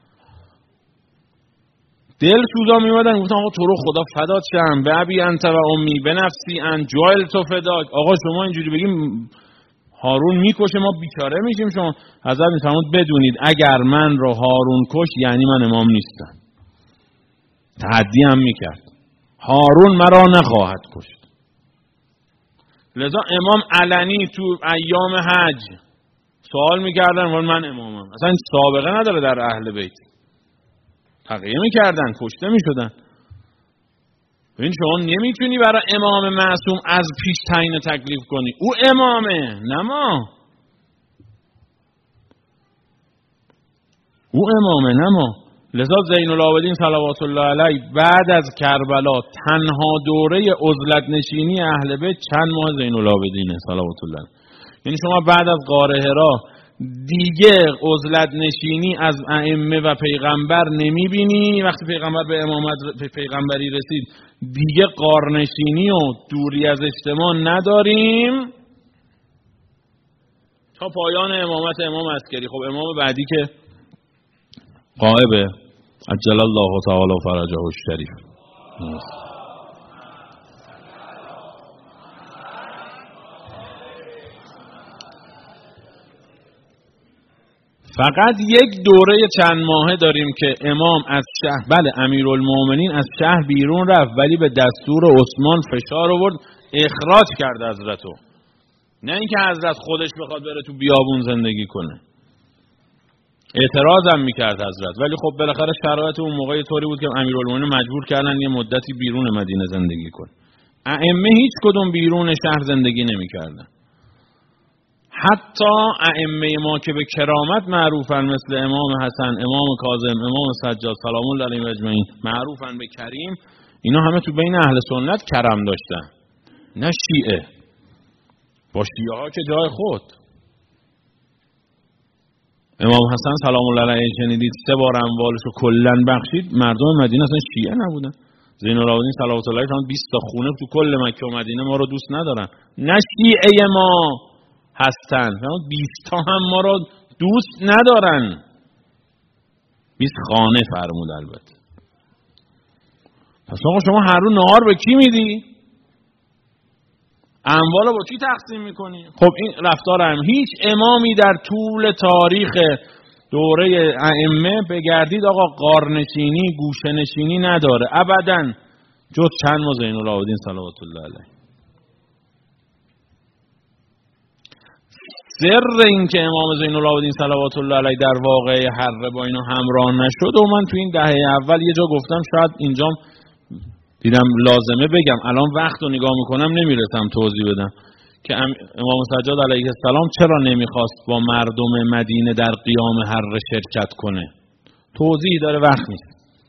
دل سوزا میومدن گفتن آقا تو رو خدا فدات شم، به ابی انت و امی به نفسی ان جایل تو فداک. آقا شما اینجوری بگیم هارون میکشه ما بیچاره میشیم. شما حضرت میفرمود بدونید اگر من رو هارون کش یعنی من امام نیستم. تحدی هم میکرد هارون مرا نخواهد کشت. لذا امام علنی تو ایام حج سوال میکردن من امامم. اصلا سابقه نداره در اهل بیت. تقیه میکردن، کشته میشدن. ببین شما نمیتونی برای امام معصوم از پیش تعیین تکلیف کنی. او امامه نه ما. او امامه نه ما. لذا زین العابدین صلوات الله علیه بعد از کربلا تنها دوره عزلت نشینی اهل بیت چند ماه زین العابدینه صلوات الله علیه. یعنی شما بعد از غار حرا دیگه عزلت نشینی از ائمه و پیغمبر نمیبینی. وقتی پیغمبر به امامت پیغمبری رسید دیگه غار نشینی و دوری از اجتماع نداریم تا پایان امامت امام عسکری. خب امام بعدی که غائبه عجل الله تعالی فرجه الشریف. فقط یک دوره چند ماهه داریم که امام از شهر، بله امیرالمومنین از شهر بیرون رفت ولی به دستور عثمان فشار آورد اخراج کرد حضرتو، نه اینکه حضرت خودش بخواد بره تو بیابون زندگی کنه. اعتراض هم میکرد حضرت، ولی خب بالاخره شرایط اون موقع طوری بود که امیرالمومنین مجبور کردن یه مدتی بیرون مدینه زندگی کنه. ائمه هیچ کدوم بیرون شهر زندگی نمیکردن. حتی ائمه ما که به کرامت معروفن مثل امام حسن، امام کاظم، امام سجاد سلام الله علیهم اجمعین معروفن به کریم، اینا همه تو بین اهل سنت کرم داشتن، نه شیعه. با شیعه ها که جای خود. امام حسن سلام الله علیه شنیدید 3 بار اموالشو کلا بخشید، مردم مدینه اصلا شیعه نبودن. زین العابدین صلوات الله علیه 20 تا خونه تو کل مکه و مدینه ما رو دوست ندارن، نه شیعه ما هستن، 20 تا هم ما رو دوست ندارن. 20 خانه فرمود البته. پس آقا شما هر روز نهار به کی میدی؟ اموال با کی تقسیم میکنی؟ خب این رفتار هم هیچ امامی در طول تاریخ دوره ائمه بگردید آقا غارنشینی، گوشه‌نشینی نداره ابداً، جز چند ما زین العابدین صلوات الله علیه. سر این که امام زین العابدین صلوات الله علیه در واقعه حره با اینو همراه نشد و من تو این دهه اول یه جا گفتم، شاید اینجام دیدم لازمه بگم، الان وقت رو نگاه میکنم نمیرسم توضیح بدم که امام سجاد علیه السلام چرا نمیخواست با مردم مدینه در قیام حره شرکت کنه. توضیح داره، وقت نیست.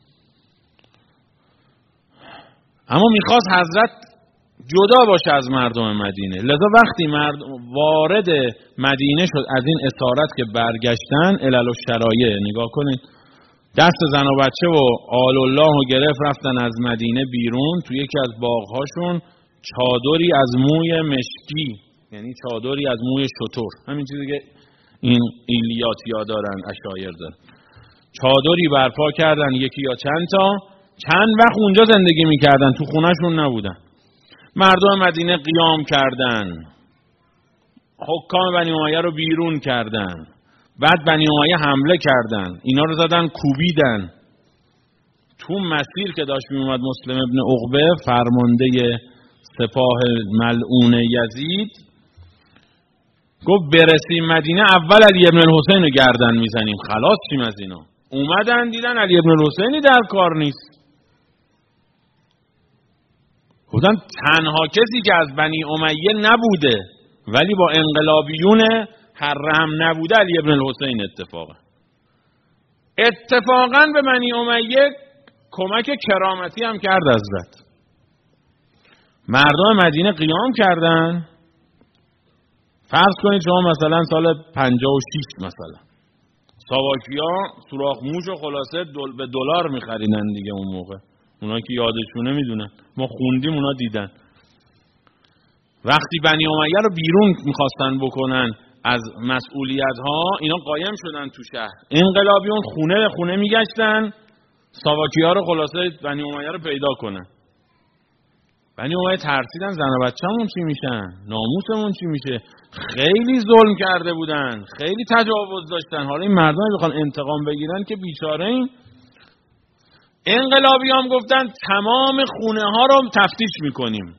اما میخواست حضرت جدا باشه از مردم مدینه. لذا وقتی وارد مدینه شد از این اسارت که برگشتن، علل و شرایع نگاه کنید، دست زن و بچه و آل الله رو گرفت رفتن از مدینه بیرون. تو یکی از باغهاشون چادری از موی مشکی، یعنی چادری از موی شتر، همین چیزی که این ایلیاتیا دارن، اشایر دارن، چادری برپا کردن، یکی یا چند تا، چند وقت اونجا زندگی میکردن، تو خونهشون نبودن. مردم مدینه قیام کردن، حکام بنی امیه رو بیرون کردن، بعد بنی امیه حمله کردن، اینا رو زدن کوبیدن. تو مسیر که داشت میومد مسلم ابن عقبه فرمانده سپاه ملعون یزید گفت برسیم مدینه اول علی ابن الحسین رو گردن میزنیم خلاص چیم از اینا. اومدن دیدن علی ابن الحسینی در کار نیست. گفتن تنها کسی که از بنی امیه نبوده ولی با انقلابیون حره هم نبوده علی ابن الحسین. اتفاقا به بنی امیه کمک کرامتی هم کرد حضرت. مردم مدینه قیام کردن. فرض کنید شما مثلا سال 56 مثلا ساواکیا سوراخ موش و خلاصه به دلار میخریدن دیگه اون موقع. اونا که یادشونه میدونن، ما خوندیم، اونا دیدن. وقتی بنی امیه رو بیرون میخواستن بکنن از مسئولیت ها، اینا قایم شدن تو شهر. انقلابیون خونه به خونه میگشتن ساواکیا رو خلاصه بنی امیه رو پیدا کنن. بنی امیه ترسیدن زن و بچه‌مون چی میشن، ناموسمون چی میشه. خیلی ظلم کرده بودن، خیلی تجاوز داشتن. حالا این مردم بخوان انتقام بگیرن که بیچاره این. انقلابی هم گفتن تمام خونه ها رو تفتیش میکنیم.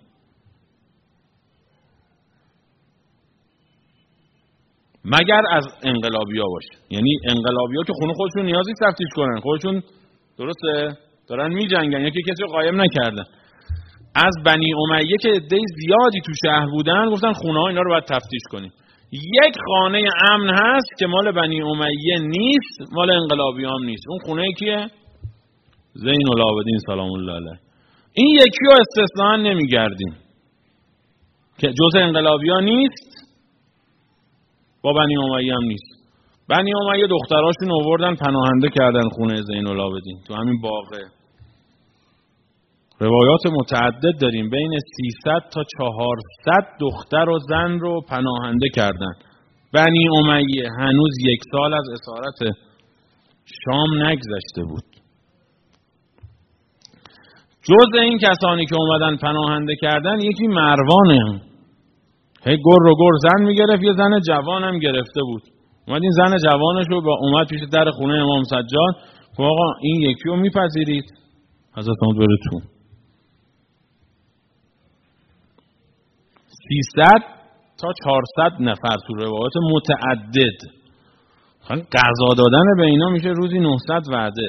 مگر از انقلابی ها باشه، یعنی انقلابی ها که خونه خودشون نیازی تفتیش کنن، خودشون درسته دارن میجنگن یا که کسی رو قایم نکردن. از بنی امیه که عده زیادی تو شهر بودن گفتن خونه ها اینا رو باید تفتیش کنیم. یک خانه امن هست که مال بنی امیه نیست، مال انقلابیان نیست. اون خونه کیه؟ زین العابدین سلام الله علیه. این یکی رو استثناء نمیگردیم که جزء انقلابیان نیست، با بنی امیه هم نیست. بنی امیه دختراشون آوردن پناهنده کردن خونه زین العابدین تو همین باغه. روایات متعدد داریم، بین 300 تا 400 دختر و زن رو پناهنده کردن. بنی امیه هنوز 1 سال از اسارت شام نگذشته بود. جز این کسانی که اومدن پناهنده کردن یکی مروانه، هی گر و گر زن میگرفت، یه زن جوان هم گرفته بود. اومد این زن جوانش رو با اومد پیش در خونه امام سجاد که آقا این یکی رو میپذیرید؟ حضرت محمد بره تو. 300 تا 400 نفر تو روایات متعدد. غذا دادن به اینا میشه روزی 900 وعده.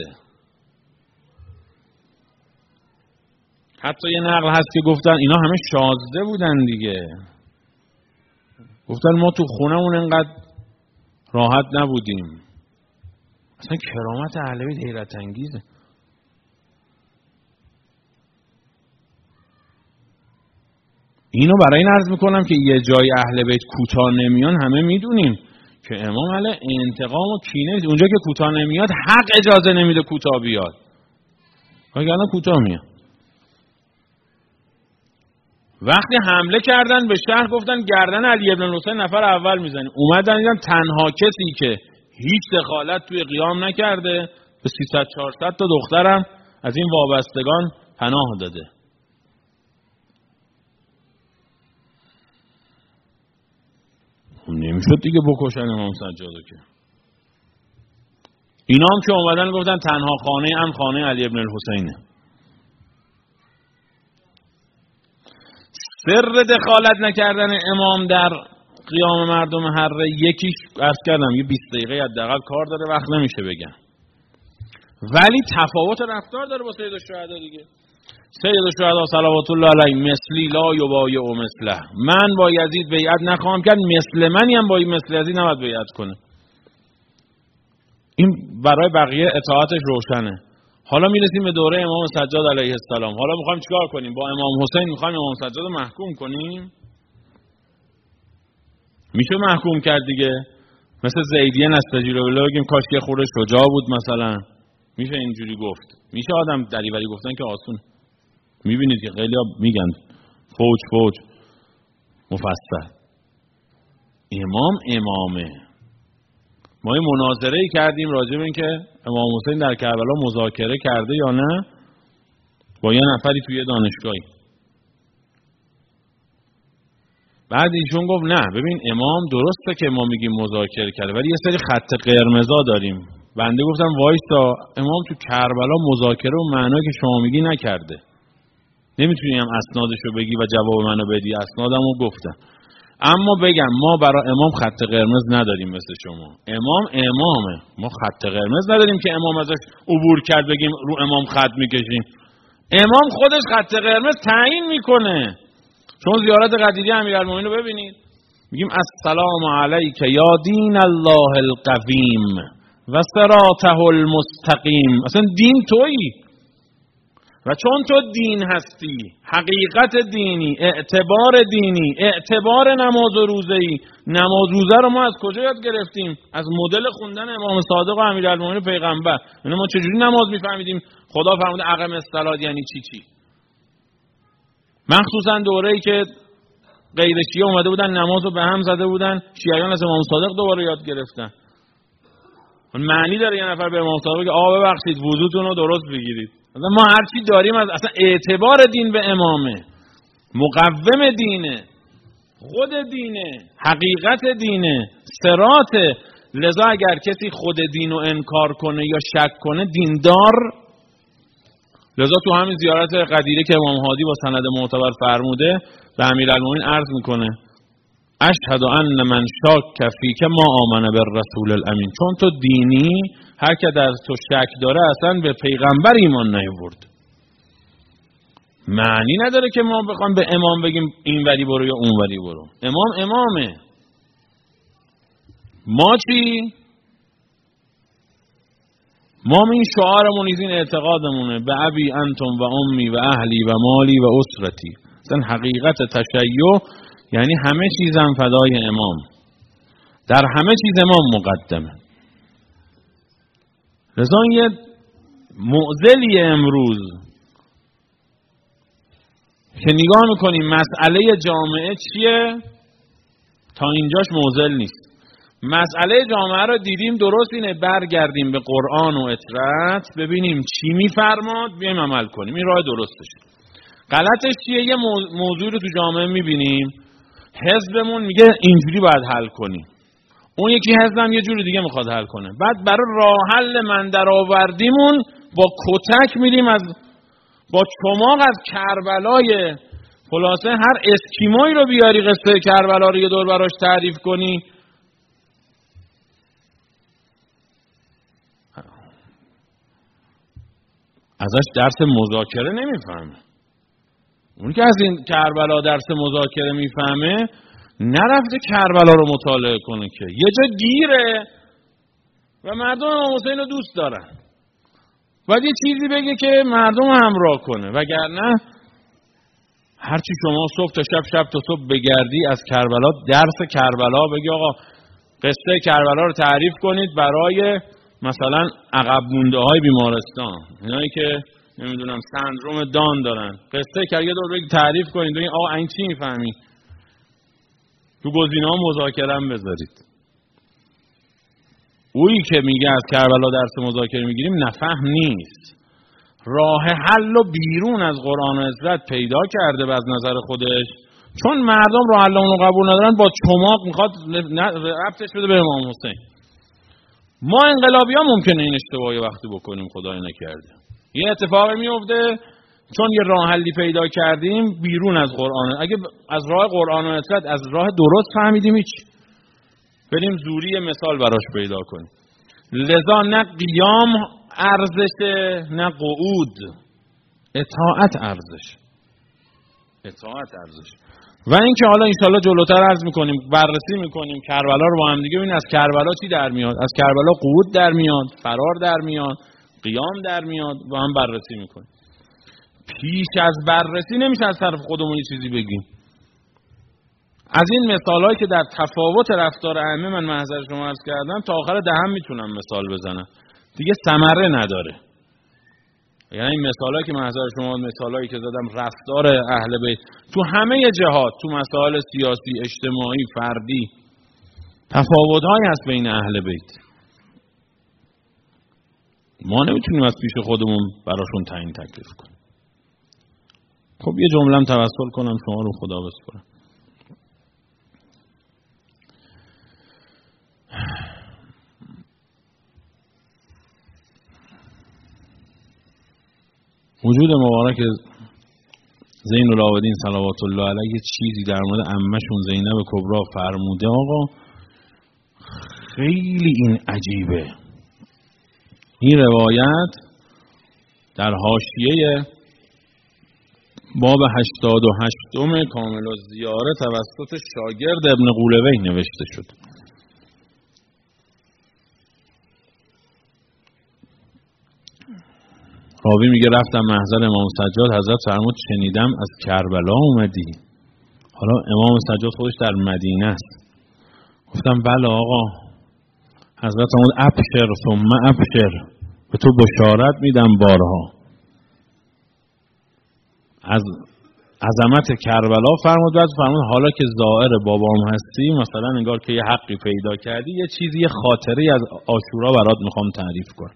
حتی یه نقل هست که گفتن اینا همه شازده بودن دیگه. گفتن ما تو خونمون انقدر راحت نبودیم. اصلا کرامت اهل بیت حیرت انگیزه. اینو برای این عرض میکنم که یه جای اهل بیت کوتاه نمیان همه میدونیم که امام علیه انتقام و کینه نیست. اونجا که کوتاه نمیاد حق اجازه نمیده کوتاه بیاد، وگرنه کوتاه میاد. وقتی حمله کردن به شهر گفتن گردن علی ابن الحسین نفر اول میزنیم. اومدن دیدن تنها کسی که هیچ دخالت توی قیام نکرده به 300-400 تا دخترم از این وابستگان پناه داده. نمیشد دیگه بکشن امام سجادو که. اینا هم که اومدن گفتن تنها خانه هم خانه علی ابن الحسینه. سر دخالت نکردن امام در قیام مردم حره یکیش عرض کردم یه 20 دقیقه حداقل کار داره، وقت نمیشه بگم، ولی تفاوت رفتار داره با سید الشهدا دیگه. سید الشهدا صلوات الله علیه مثلی لا یبایع مثله، من با یزید بیعت نخواهم کرد، مثل منی هم با مثل یزید نباید بیعت کنه. این برای بقیه اطاعتش روشنه. حالا میرسیم به دوره امام سجاد علیه السلام. حالا میخوایم چیکار کنیم؟ با امام حسین میخوایم امام سجاد رو محکوم کنیم؟ میشه محکوم کرد دیگه، مثل زیدیه نستجیره بالله بگیم کاش یه خورده شجاع بود مثلا. میشه اینجوری گفت؟ میشه آدم دریوری گفتن که آسون. میبینید که خیلی ها میگن فوج مفصل. امام امامه. ما این مناظره‌ای کردیم راجع به این که امام حسین در کربلا مذاکره کرده یا نه با یه نفری توی دانشگاهی. بعد ایشون گفت نه ببین امام درسته که ما میگیم مذاکره کرده ولی یه سری خط قرمزا داریم. بنده گفتم وایسا، امام تو کربلا مذاکره و معنی که شما میگی نکرده. نمیتونی هم اسنادشو بگی و جواب منو بدی. اسنادمو گفتم. اما بگم ما برای امام خط قرمز نداریم مثل شما. امام امامه. ما خط قرمز نداریم که امام ازش عبور کرد بگیم رو امام خط میکشیم. امام خودش خط قرمز تعیین میکنه. چون زیارت قدیری امیرالمومنین رو ببینید، میگیم السلام علیک یا دین الله القویم و صراطه المستقیم. اصلا دین تویی و چون تو دین هستی، حقیقت دینی، اعتبار دینی، اعتبار نماز و روزه‌ای. نماز روزه رو ما از کجا یاد گرفتیم؟ از مدل خوندن امام صادق و امیرالمومنین پیغمبر. یعنی ما چجوری نماز میفهمیدیم خدا فرموده اقم الصلاه یعنی چی؟ مخصوصا دوره‌ای که غیر شیعه اومده بودن نماز رو به هم زده بودن، شیعیان از امام صادق دوباره یاد گرفتن. معنی داره یه نفر به امام صادق بگه آقا ببخشید وضوتون رو درست بگیرید. ما هر چی داریم از اصلا اعتبار دین به امامه، مقوم دینه، خود دینه، حقیقت دینه، صراطه. لذا اگر کسی خود دین رو انکار کنه یا شک کنه دیندار. لذا تو همین زیارت قدیره که امام هادی با سند معتبر فرموده به امیرالمومنین عرض میکنه اشهد ان من شاک فیک ما آمن بالرسول الامین. چون تو دینی، هر که در تو شک داره اصلا به پیغمبر ایمان نیاورد. معنی نداره که ما بخوام به امام بگیم این وری برو یا اون وری برو. امام امامه. ما چی؟ ما این شعارمون این اعتقادمونه، به ابی انتم و امی و اهلی و مالی و اسرتی. اصلا حقیقت تشیع یعنی همه چیزم فدای امام، در همه چیز امام مقدمه. لذا یه معضلی امروز که نگاه میکنیم مسئله جامعه چیه، تا اینجاش معضل نیست. مسئله جامعه رو دیدیم، درست اینه برگردیم به قرآن و اطرت، ببینیم چی میفرماد بیایم عمل کنیم، این راه درستش. غلطش چیه؟ یه موضوع رو تو جامعه میبینیم، حزبمون میگه اینجوری باید حل کنیم، اون یکی حزبم یه جوری دیگه میخواد حل کنه، بعد برای راه حل من درآوردیمون با کتک میریم با چماق از کربلای، خلاصه هر اسکیموی رو بیاری قصه کربلا رو یه دور براش تعریف کنی، ازش درس مذاکره نمیفهمه. اون که از این کربلا درس مذاکره میفهمه نرفته کربلا رو مطالعه کنه، که یه جا گیره و مردم امام حسین رو دوست دارن، باید یه چیزی بگه که مردم همراه کنه، وگرنه هرچی شما صبح تا شب تا صبح بگردی از کربلا، درس کربلا بگی آقا قصه کربلا رو تعریف کنید برای مثلا عقب مونده های بیمارستان، اینایی که نمیدونم سندروم دان دارن، قصه که یه دور بگی تعریف کنید، بگید آقا این چی میفهمی، تو گزینه‌ها مذاکره بذارید. اویی که میگه از کربلا درس مذاکره میگیریم نفهم نیست، راه حل و بیرون از قرآن و اطرت پیدا کرده به از نظر خودش، چون مردم راه حل اون رو قبول ندارن با چماق میخواد ربطش بده به امام حسین. ما انقلابی ها ممکنه این اشتباهی وقتی بکنیم، خدای نکرده یه اتفاقی میفته، چون یه راه حلی پیدا کردیم بیرون از قرآن، اگه از راه قرآن و اطرت از راه درست فهمیدیم هیچ، بریم زوری مثال براش پیدا کنیم. لذا نه قیام ارزشه نه قعود، اطاعت ارزش، اطاعت ارزش. و اینکه حالا انشالله جلوتر عرض میکنیم، بررسی میکنیم کربلا رو با هم دیگه، ببین از کربلا چی در میاد، از کربلا قعود در میاد، فرار در میاد، قیام در میاد، با هم بررسی میکنیم. پیش از بررسی نمیشه از طرف خودمون یه چیزی بگیم. از این مثالایی که در تفاوت رفتار ائمه من محضر شما عرض کردم تا آخر دهم میتونم مثال بزنم، دیگه ثمره نداره. یعنی این مثالایی که محضر شما، مثالایی که زدم رفتار اهل بیت تو همه جهات، تو مسائل سیاسی، اجتماعی، فردی، تفاوت‌هایی هست بین اهل بیت. ما نمیتونیم از پیش خودمون براشون تعیین تکلیف کنیم. خب یه جمله‌ام توسل کنم شما رو خدا بسپارم. وجود مبارک زین العابدین صلوات الله علیه یه چیزی در مورد عمه‌شون زینب کبرا فرموده آقا، خیلی این عجیبه. این روایت در حاشیه باب 88 کامل الزیاره توسط شاگرد ابن قولویه نوشته شد. راوی میگه رفتم محضر امام سجاد، حضرت فرمود شنیدم از کربلا اومدی. حالا امام سجاد خودش در مدینه است. گفتم بله آقا. حضرت فرمود ابشر ثم ابشر، به تو بشارت میدم بارها. از عظمت کربلا فرمود، بعد فرمود حالا که زائر بابام هستی، مثلا انگار که یه حقی پیدا کردی، یه چیزی، یه خاطری از عاشورا برات میخوام تعریف کنم.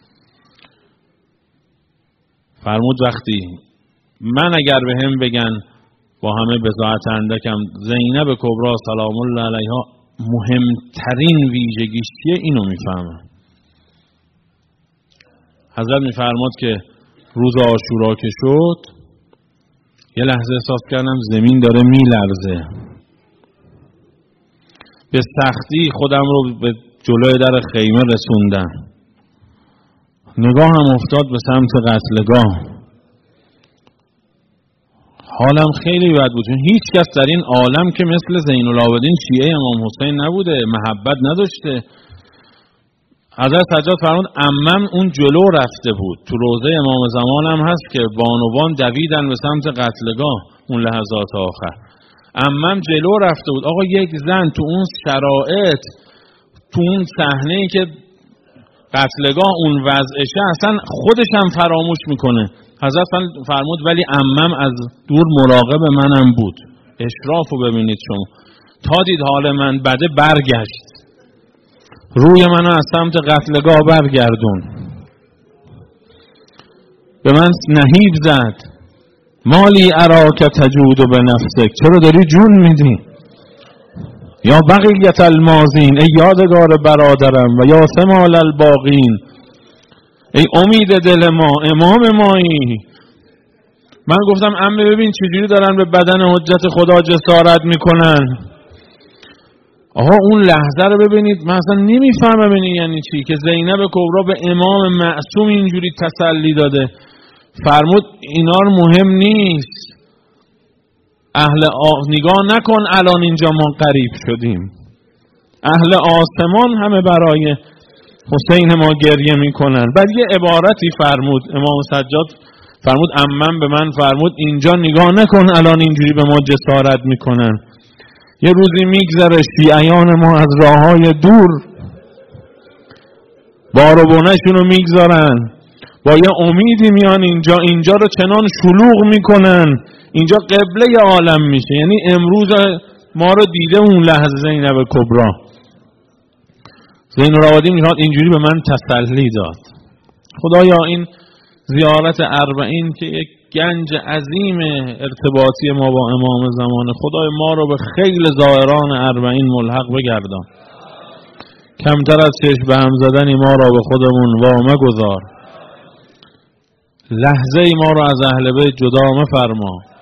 فرمود وقتی من اگر به هم بگن با همه بضاعت اندکم زینب کبرا سلام الله علیها مهمترین ویژگیش چیه، اینو میفهمم. حضرت میفرماد که روز عاشورا که شد یه لحظه احساس کردم زمین داره میلرزه، به سختی خودم رو به جلوی در خیمه رسوندم، نگاهم افتاد به سمت قتلگاه. حالم خیلی بد بود، چون هیچ کس در این عالم که مثل زین العابدین شیعه امام حسین نبوده، محبت نداشته. حضرت سجاد فرمود عمم اون جلو رفته بود، تو روضه امام زمان هم هست که بانوان دویدن به سمت قتلگاه اون لحظات آخر، عمم جلو رفته بود. آقا یک زن تو اون شرایط، تو اون صحنه‌ای که قتلگاه اون وضعشه، اصلا خودش هم فراموش میکنه. حضرت فرمود ولی عمم از دور مراقب منم بود. اشرافو ببینید شما، تا دید حال من بده برگشت، روی منو از سمت قتلگاه برگردون، به من نهیب زد، مالی اراک تجود به نفسک، چرا داری جون میدی؟ یا بقیت المازین، ای یادگار برادرم، و یا ثمال الباقین، ای امید دل ما، امام مایی. من گفتم عمه ببین چجوری دارن به بدن حجت خدا جسارت میکنن. آها اون لحظه رو ببینید، من اصلا نمیفهمم این یعنی چی که زینب کبرا به امام معصوم اینجوری تسلی داده. فرمود اینا رو مهم نیست، نگاه نکن الان اینجا ما غریب شدیم، اهل آسمان همه برای حسین ما گریه میکنن. بعد یه عبارتی فرمود امام سجاد، فرمود عمم به من فرمود اینجا نگاه نکن الان اینجوری به ما جسارت میکنن، یه روزی میگذره شیعیان ما از راههای دور بار و بنشون رو میگذارن، با یه امیدی میان اینجا رو چنان شلوغ میکنن، اینجا قبله عالم میشه. یعنی امروز ما رو دیده اون لحظه زینب کبرا. زین العابدین میخواد اینجوری به من تسلی داد. خدایا این زیارت اربعین که یک گنج عظیم ارتباطی ما با امام زمان، خدای ما رو به خیل زائران اربعین ملحق بگردان، کمتر از چشم به هم زدنی ما را به خودمون وامه گذار، لحظه ای ما رو از اهل بیت جدا مفرما.